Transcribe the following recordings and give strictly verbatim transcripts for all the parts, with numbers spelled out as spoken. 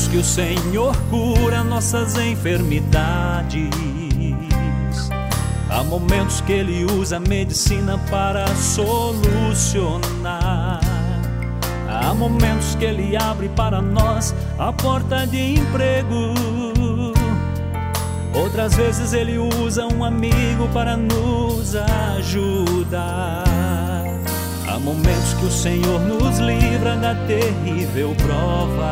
momentos que o Senhor cura nossas enfermidades. Há momentos que Ele usa a medicina para solucionar. Há momentos que Ele abre para nós a porta de emprego. Outras vezes Ele usa um amigo para nos ajudar. Há momentos que o Senhor nos livra da terrível prova.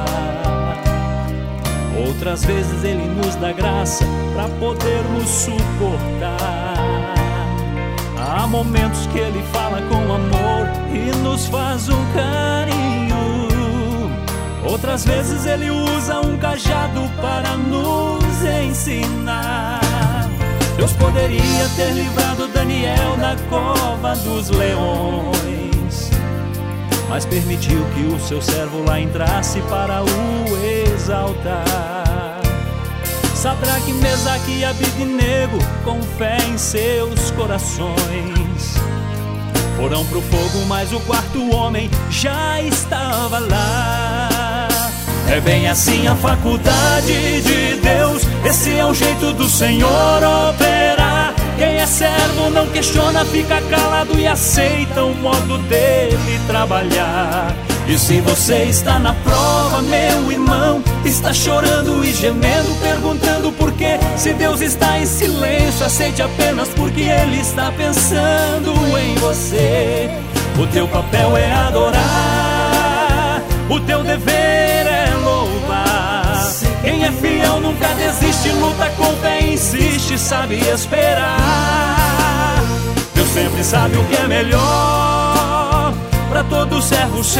Outras vezes Ele nos dá graça para podermos suportar. Há momentos que Ele fala com amor e nos faz um carinho. Outras vezes Ele usa um cajado para nos ensinar. Deus poderia ter livrado Daniel da cova dos leões, mas permitiu que o seu servo lá entrasse para o exaltar. Sadraque, Mesaque e Abednego, com fé em seus corações, foram pro fogo, mas o quarto homem já estava lá. É bem assim a faculdade de Deus, esse é o jeito do Senhor operar. Quem é servo não questiona, fica calado e aceita o modo dele trabalhar. E se você está na prova, meu irmão, está chorando e gemendo, perguntando por quê? Se Deus está em silêncio, aceite apenas porque Ele está pensando em você. O teu papel é adorar, o teu dever é louvar. Quem é fiel nunca desiste, luta com fé, insiste, sabe esperar. Deus sempre sabe o que é melhor para todo servo seu.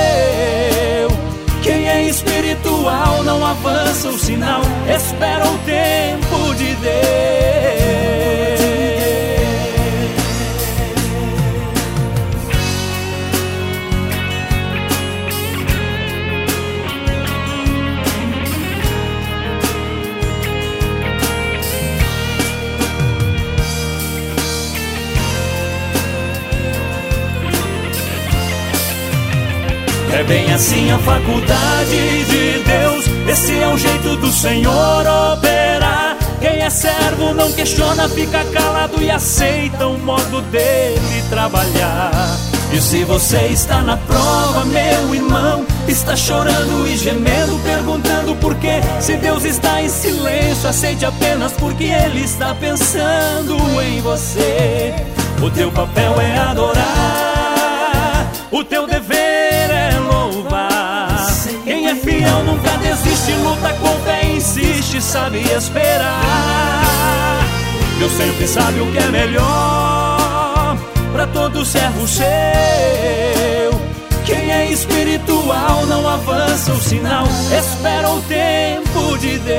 Quem é espiritual não avança o sinal, espera o tempo de Deus. É bem assim a faculdade de Deus, esse é o jeito do Senhor operar. Quem é servo não questiona, fica calado e aceita o modo dele trabalhar. E se você está na prova, meu irmão, está chorando e gemendo, perguntando por quê? Se Deus está em silêncio, aceite apenas porque Ele está pensando em você. O teu papel é adorar, o teu dever é louvar. Quem é fiel nunca desiste, luta com fé, insiste, sabe esperar. Deus sempre sabe o que é melhor para todo servo seu. Quem é espiritual não avança o sinal, espera o tempo de Deus.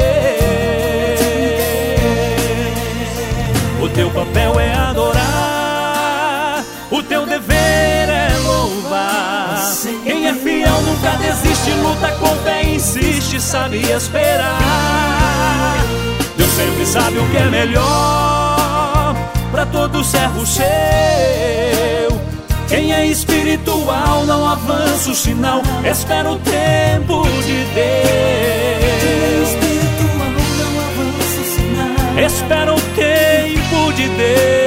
O teu papel é adorar, o teu dever é louvar. Quem é fiel nunca desiste, luta com fé, insiste, sabe esperar. Deus sempre sabe o que é melhor para todo servo seu. Quem é espiritual não avança o sinal, espera o tempo de Deus. Espera o tempo de Deus.